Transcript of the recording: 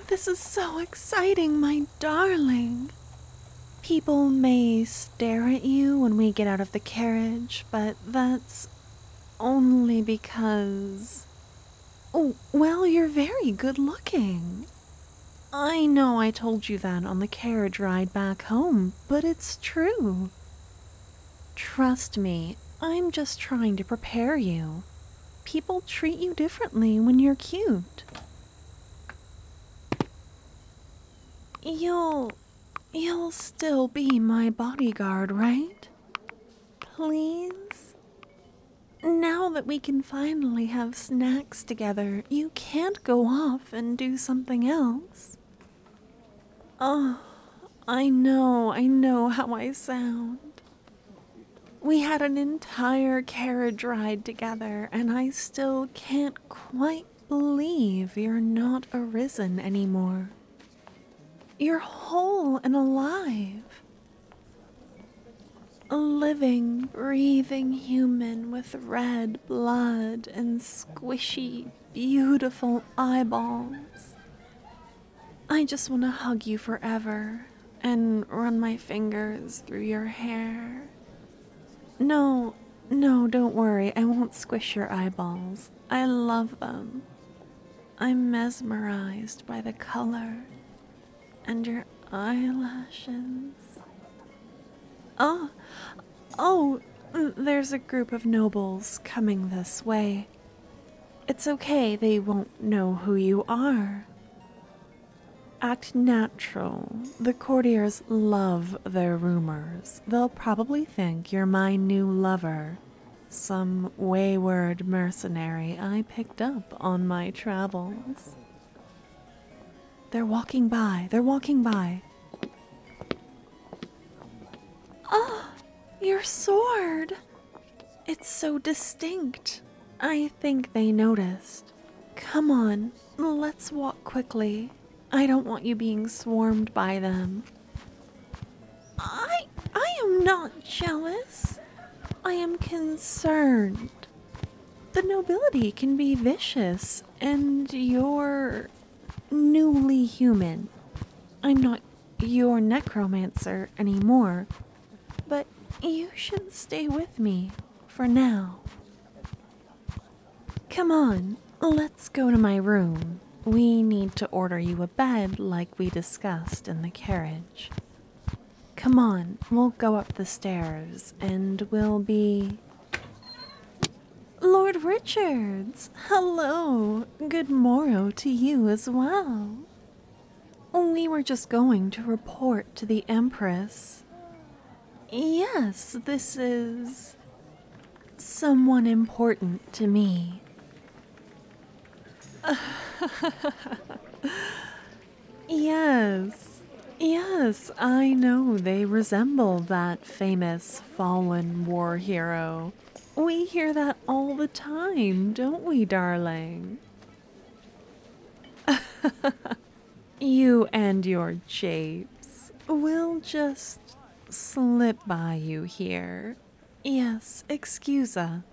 This is so exciting, my darling. People may stare at you when we get out of the carriage, but that's only because. Oh, well, you're very good looking. I know I told you that on the carriage ride back home, but it's true. Trust me, I'm just trying to prepare you. People treat you differently when you're cute. You'll still be my bodyguard, right? Please? Now that we can finally have snacks together, you can't go off and do something else. Oh, I know how I sound. We had an entire carriage ride together, and I still can't quite believe you're not arisen anymore. You're whole and alive. A living, breathing human with red blood and squishy, beautiful eyeballs. I just want to hug you forever and run my fingers through your hair. No, don't worry. I won't squish your eyeballs. I love them. I'm mesmerized by the color and your eyelashes. Oh, there's a group of nobles coming this way. It's okay, they won't know who you are. Act natural. The courtiers love their rumors. They'll probably think you're my new lover, some wayward mercenary I picked up on my travels. They're walking by. Oh, your sword! It's so distinct. I think they noticed. Come on, let's walk quickly. I don't want you being swarmed by them. I am not jealous. I am concerned. The nobility can be vicious, and you're newly human. I'm not your necromancer anymore, but you should stay with me for now. Come on, let's go to my room. We need to order you a bed like we discussed in the carriage. Come on, we'll go up the stairs and we'll be... Lord Richards, hello. Good morrow to you as well. We were just going to report to the Empress. Yes, this is someone important to me. Yes, I know they resemble that famous fallen war hero. We hear that all the time, don't we, darling? You and your japes. We'll just slip by you here. Yes, excuse us.